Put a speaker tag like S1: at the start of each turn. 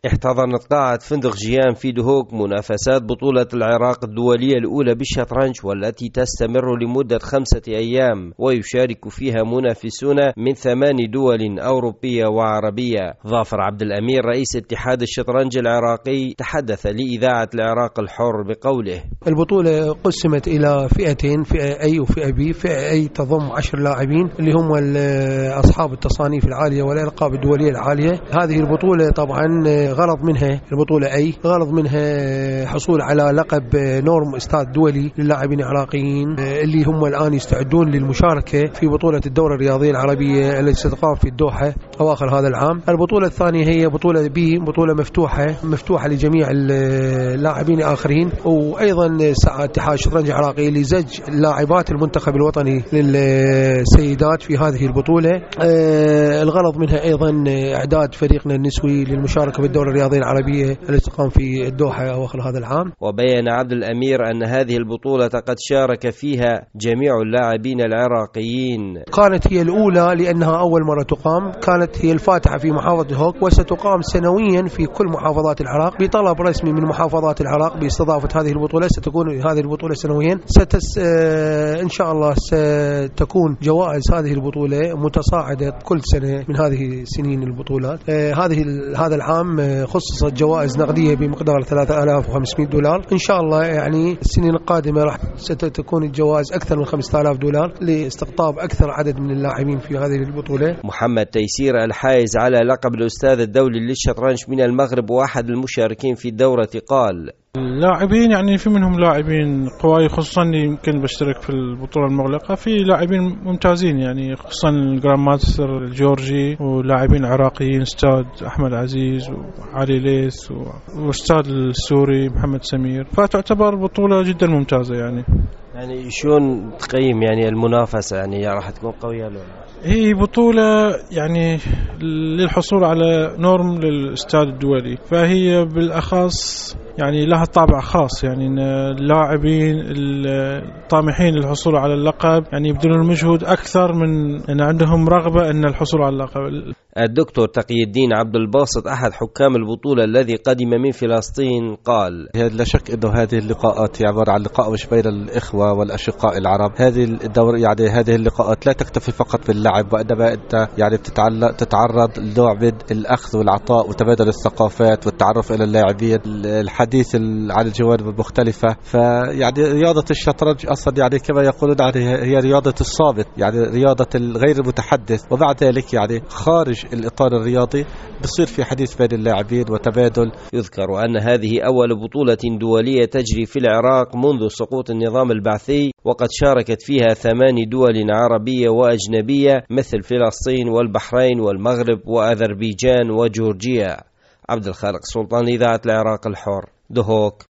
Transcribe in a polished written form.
S1: احتضنت قاعة فندق جيان في دهوك منافسات بطولة العراق الدولية الأولى بالشطرنج، والتي تستمر لمدة 5 أيام، ويشارك فيها منافسون من 8 دول أوروبية وعربية. ظافر عبد الأمير رئيس اتحاد الشطرنج العراقي تحدث لإذاعة العراق الحر بقوله:
S2: البطولة قسمت إلى فئتين، فئة A وفئة B. فئة A تضم 10 لاعبين اللي هم أصحاب التصانيف العالية والألقاب الدولية العالية. هذه البطولة طبعا غرض منها البطولة A غرض منها حصول على لقب نورم استاذ دولي للاعبين العراقيين اللي هم الآن يستعدون للمشاركة في بطولة الدورة الرياضية العربية التي ستقام في الدوحة أواخر هذا العام. البطولة الثانية هي بطولة B، بطولة مفتوحة لجميع اللاعبين الآخرين. وأيضا سعى اتحاد الشطرنج العراقي لزج لاعبات المنتخب الوطني للسيدات في هذه البطولة. الغرض منها أيضا إعداد فريقنا النسوي للمشاركة بالدورة الرياضية العربية التي تقام في الدوحة أواخر هذا العام.
S1: وبين عبد الأمير أن هذه البطولة قد شارك فيها جميع اللاعبين العراقيين.
S2: كانت هي الأولى لأنها أول مرة تقام، كانت هي الفاتحة في محافظة دهوك، وستقام سنويا في كل محافظات العراق بطلب رسمي من محافظات العراق باستضافة هذه البطولة. ستكون هذه البطولة سنويا، إن شاء الله ستكون جوائز هذه البطولة متصاعدة كل سنة من هذه سنين البطولات. هذا العام خصصت جوائز نقدية بمقدار $3500. إن شاء الله يعني السنين القادمة راح ستكون الجوائز أكثر من $5000 لاستقطاب أكثر عدد من اللاعبين في هذه البطولة.
S1: محمد تيسير الحائز على لقب الأستاذ الدولي للشطرنج من المغرب وأحد المشاركين في الدورة قال:
S3: اللاعبين يعني في منهم لاعبين قوي، خصوصا يمكن بشترك في البطولة المغلقة، في لاعبين ممتازين يعني خصوصا الجراند ماستر الجورجي ولاعبين عراقيين استاذ أحمد عزيز وعلي ليث واستاذ السوري محمد سمير، فتعتبر بطولة جدا ممتازة. يعني
S1: شلون تقيم يعني المنافسة، يعني راح تكون قوية ولا؟
S3: هي بطولة يعني للحصول على نورم للأستاذ الدولي، فهي بالأخص يعني لها طابع خاص، يعني اللاعبين الطامحين للحصول على اللقب يعني يبذلون المجهود أكثر من أن عندهم رغبة أن الحصول على اللقب.
S1: الدكتور تقي الدين عبد الباسط أحد حكام البطولة الذي قدم من فلسطين قال:
S4: لا شك أنه هذه اللقاءات هي عبارة عن لقاء مش بين الإخوة والأشقاء العرب. هذه الدور يعني هذه اللقاءات لا تكتفي فقط باللعب، وإنما أنت يعني تتعرض لنوع من الأخذ والعطاء وتبادل الثقافات والتعرف إلى اللاعبين، الحديث عن الجوانب المختلفة. فيعني رياضة الشطرنج أصلا يعني كما يقولون يعني هي رياضة الصامت، يعني رياضة الغير المتحدث، ومع ذلك يعني خارج الإطار الرياضي بصير في حديث بين اللاعبين وتبادل.
S1: يذكر أن هذه أول بطولة دولية تجري في العراق منذ سقوط النظام البعثي، وقد شاركت فيها 8 دول عربية وأجنبية مثل فلسطين والبحرين والمغرب وأذربيجان وجورجيا. عبد الخالق سلطان، إذاعة العراق الحر، دهوك.